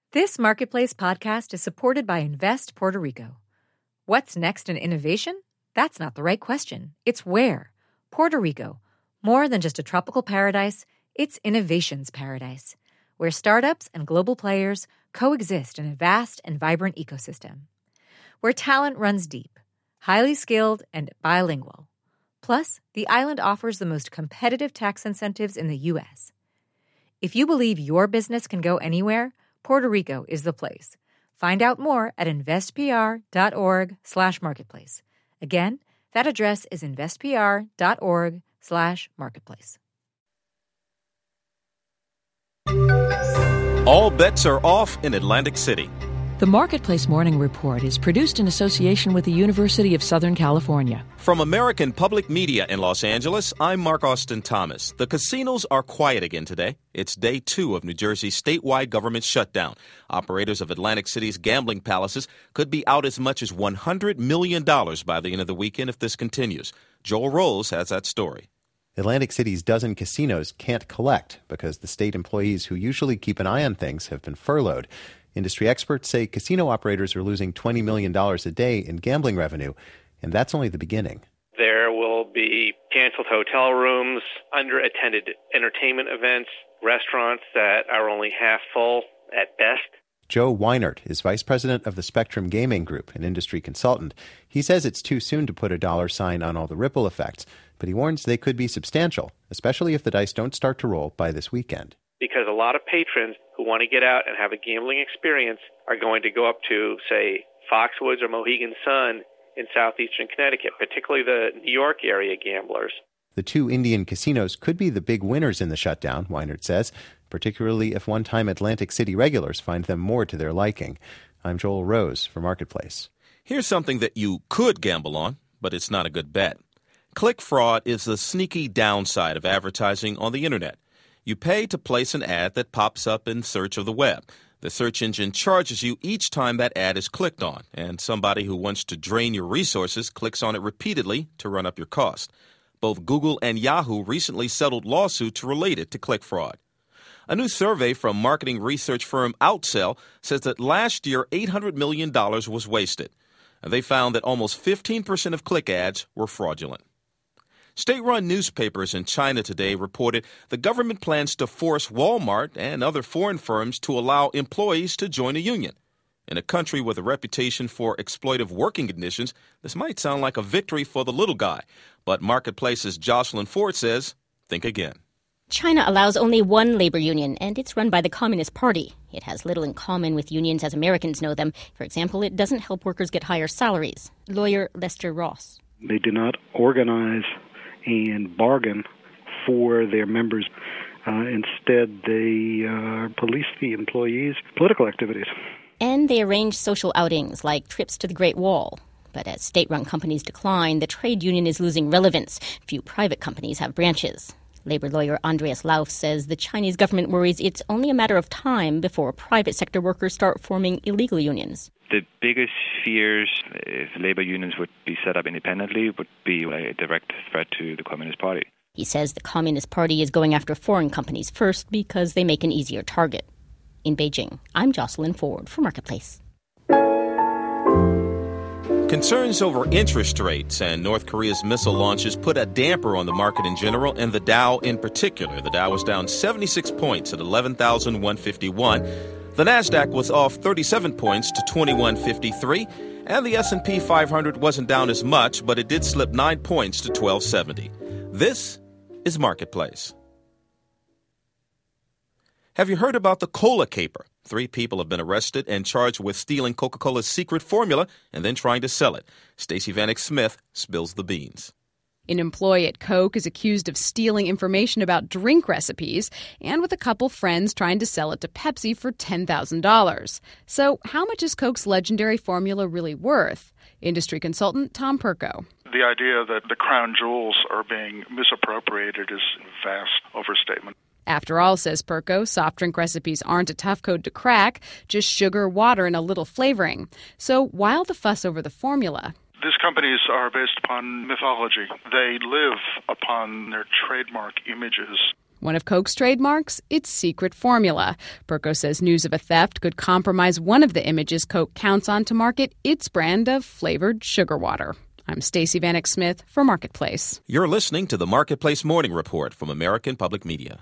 This Marketplace podcast is supported by Invest Puerto Rico. What's next in innovation? That's not the right question. It's where. Puerto Rico. More than just a tropical paradise, it's innovation's paradise, where startups and global players coexist in a vast and vibrant ecosystem. Where talent runs deep, highly skilled, and bilingual. Plus, the island offers the most competitive tax incentives in the U.S. If you believe your business can go anywhere, Puerto Rico is the place. Find out more at investpr.org/marketplace. Again, that address is investpr.org/marketplace. All bets are off in Atlantic City. The Marketplace Morning Report is produced in association with the University of Southern California. From American Public Media in Los Angeles, I'm Mark Austin Thomas. The casinos are quiet again today. It's day 2 of New Jersey's statewide government shutdown. Operators of Atlantic City's gambling palaces could be out as much as $100 million by the end of the weekend if this continues. Joel Rose has that story. Atlantic City's dozen casinos can't collect because the state employees who usually keep an eye on things have been furloughed. Industry experts say casino operators are losing $20 million a day in gambling revenue, and that's only the beginning. There will be canceled hotel rooms, under-attended entertainment events, restaurants that are only half full at best. Joe Weinert is vice president of the Spectrum Gaming Group, an industry consultant. He says it's too soon to put a dollar sign on all the ripple effects, but he warns they could be substantial, especially if the dice don't start to roll by this weekend. Because a lot of patrons who want to get out and have a gambling experience are going to go up to, say, Foxwoods or Mohegan Sun in southeastern Connecticut, particularly the New York area gamblers. The 2 Indian casinos could be the big winners in the shutdown, Weinert says, particularly if one-time Atlantic City regulars find them more to their liking. I'm Joel Rose for Marketplace. Here's something that you could gamble on, but it's not a good bet. Click fraud is the sneaky downside of advertising on the internet. You pay to place an ad that pops up in search of the web. The search engine charges you each time that ad is clicked on, and somebody who wants to drain your resources clicks on it repeatedly to run up your cost. Both Google and Yahoo recently settled lawsuits related to click fraud. A new survey from marketing research firm Outsell says that last year $800 million was wasted. They found that almost 15% of click ads were fraudulent. State-run newspapers in China today reported the government plans to force Walmart and other foreign firms to allow employees to join a union. In a country with a reputation for exploitive working conditions, this might sound like a victory for the little guy. But Marketplace's Jocelyn Ford says, think again. China allows only one labor union, and it's run by the Communist Party. It has little in common with unions as Americans know them. For example, it doesn't help workers get higher salaries. Lawyer Lester Ross. They do not organize and bargain for their members. Instead, they police the employees' political activities. And they arrange social outings like trips to the Great Wall. But as state-run companies decline, the trade union is losing relevance. Few private companies have branches. Labor lawyer Andreas Lauf says the Chinese government worries it's only a matter of time before private sector workers start forming illegal unions. The biggest fears, if labor unions would be set up independently, would be a direct threat to the Communist Party. He says the Communist Party is going after foreign companies first because they make an easier target. In Beijing, I'm Jocelyn Ford for Marketplace. Concerns over interest rates and North Korea's missile launches put a damper on the market in general and the Dow in particular. The Dow was down 76 points at 11,151. The Nasdaq was off 37 points to 2153, and the S&P 500 wasn't down as much, but it did slip 9 points to 1270. This is Marketplace. Have you heard about the cola caper? 3 people have been arrested and charged with stealing Coca-Cola's secret formula and then trying to sell it. Stacey Vanek Smith spills the beans. An employee at Coke is accused of stealing information about drink recipes and with a couple friends trying to sell it to Pepsi for $10,000. So how much is Coke's legendary formula really worth? Industry consultant Tom Perko. The idea that the crown jewels are being misappropriated is a vast overstatement. After all, says Perko, soft drink recipes aren't a tough code to crack, just sugar, water, and a little flavoring. So why all the fuss over the formula? These companies are based upon mythology. They live upon their trademark images. One of Coke's trademarks, its secret formula. Perko says news of a theft could compromise one of the images Coke counts on to market its brand of flavored sugar water. I'm Stacey Vanek Smith for Marketplace. You're listening to the Marketplace Morning Report from American Public Media.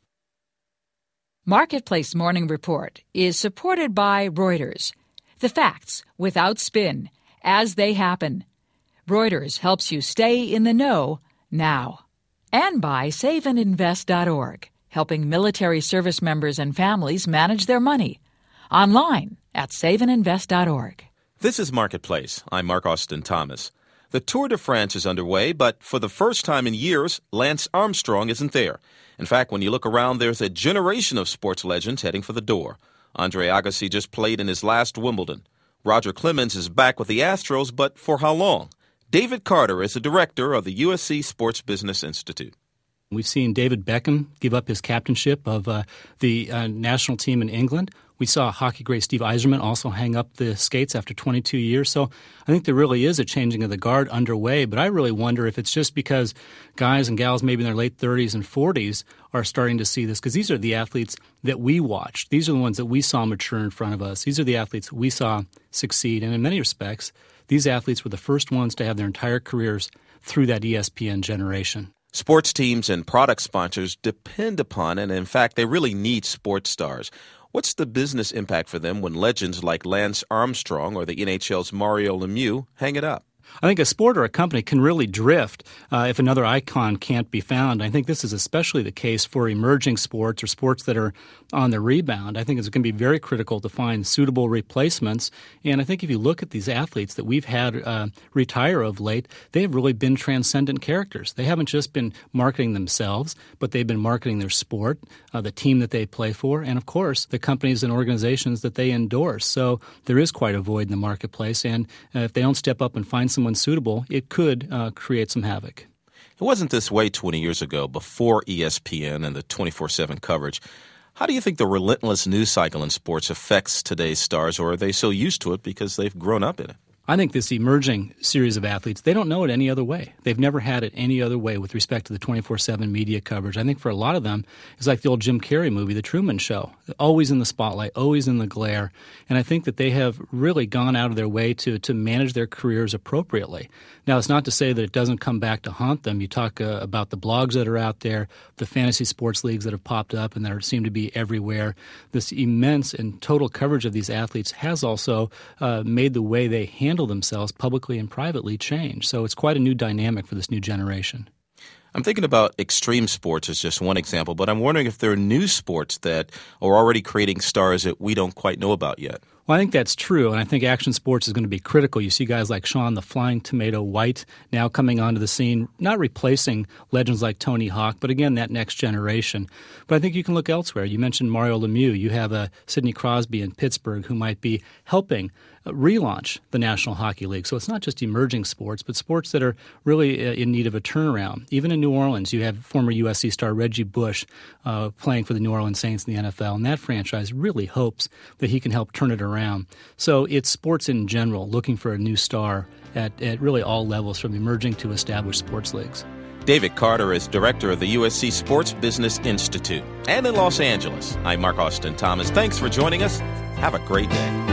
Marketplace Morning Report is supported by Reuters. The facts without spin, as they happen. Reuters helps you stay in the know now. And by saveandinvest.org, helping military service members and families manage their money. Online at saveandinvest.org. This is Marketplace. I'm Mark Austin Thomas. The Tour de France is underway, but for the first time in years, Lance Armstrong isn't there. In fact, when you look around, there's a generation of sports legends heading for the door. Andre Agassi just played in his last Wimbledon. Roger Clemens is back with the Astros, but for how long? David Carter is the director of the USC Sports Business Institute. We've seen David Beckham give up his captainship of the national team in England. We saw hockey great Steve Yzerman also hang up the skates after 22 years. So I think there really is a changing of the guard underway. But I really wonder if it's just because guys and gals maybe in their late 30s and 40s are starting to see this, because these are the athletes that we watched. These are the ones that we saw mature in front of us. These are the athletes we saw succeed. And in many respects, these athletes were the first ones to have their entire careers through that ESPN generation. Sports teams and product sponsors depend upon, and in fact, they really need sports stars. What's the business impact for them when legends like Lance Armstrong or the NHL's Mario Lemieux hang it up? I think a sport or a company can really drift if another icon can't be found. I think this is especially the case for emerging sports or sports that are on the rebound. I think it's going to be very critical to find suitable replacements. And I think if you look at these athletes that we've had retire of late, they have really been transcendent characters. They haven't just been marketing themselves, but they've been marketing their sport, the team that they play for, and, of course, the companies and organizations that they endorse. So there is quite a void in the marketplace. And if they don't step up and find someone suitable, it could create some havoc. It wasn't this way 20 years ago, before ESPN and the 24/7 coverage. How do you think the relentless news cycle in sports affects today's stars, or are they so used to it because they've grown up in it? I think this emerging series of athletes, they don't know it any other way. They've never had it any other way with respect to the 24/7 media coverage. I think for a lot of them, it's like the old Jim Carrey movie, The Truman Show. Always in the spotlight, always in the glare. And I think that they have really gone out of their way to manage their careers appropriately. Now, it's not to say that it doesn't come back to haunt them. You talk about the blogs that are out there, the fantasy sports leagues that have popped up and that seem to be everywhere. This immense and total coverage of these athletes has also made the way they handle themselves publicly and privately change. So it's quite a new dynamic for this new generation. I'm thinking about extreme sports as just one example, but I'm wondering if there are new sports that are already creating stars that we don't quite know about yet. Well, I think that's true, and I think action sports is going to be critical. You see guys like Sean the Flying Tomato White now coming onto the scene, not replacing legends like Tony Hawk, but again, that next generation. But I think you can look elsewhere. You mentioned Mario Lemieux. You have Sidney Crosby in Pittsburgh who might be helping relaunch the National Hockey League. So it's not just emerging sports, but sports that are really in need of a turnaround. Even in New Orleans, you have former USC star Reggie Bush playing for the New Orleans Saints in the NFL, and that franchise really hopes that he can help turn it around. So it's sports in general looking for a new star at really all levels, from emerging to established sports leagues. David Carter is director of the USC Sports Business Institute. And in Los Angeles, I'm Mark Austin Thomas. Thanks for joining us. Have a great day.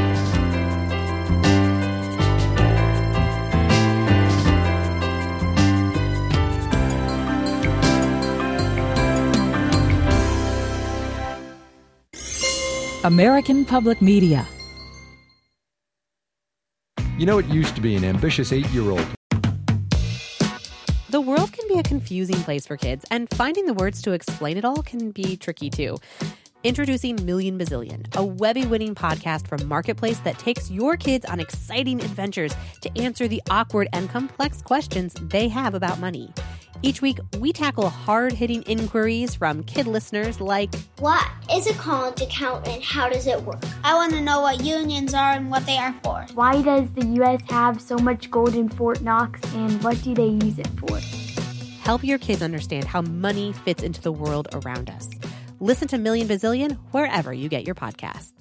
American Public Media. You know, it used to be an ambitious 8-year-old. The world can be a confusing place for kids, and finding the words to explain it all can be tricky too. Introducing Million Bazillion, a Webby-winning podcast from Marketplace that takes your kids on exciting adventures to answer the awkward and complex questions they have about money. Each week, we tackle hard-hitting inquiries from kid listeners like, what is a college account and how does it work? I want to know what unions are and what they are for. Why does the U.S. have so much gold in Fort Knox, and what do they use it for? Help your kids understand how money fits into the world around us. Listen to Million Bazillion wherever you get your podcasts.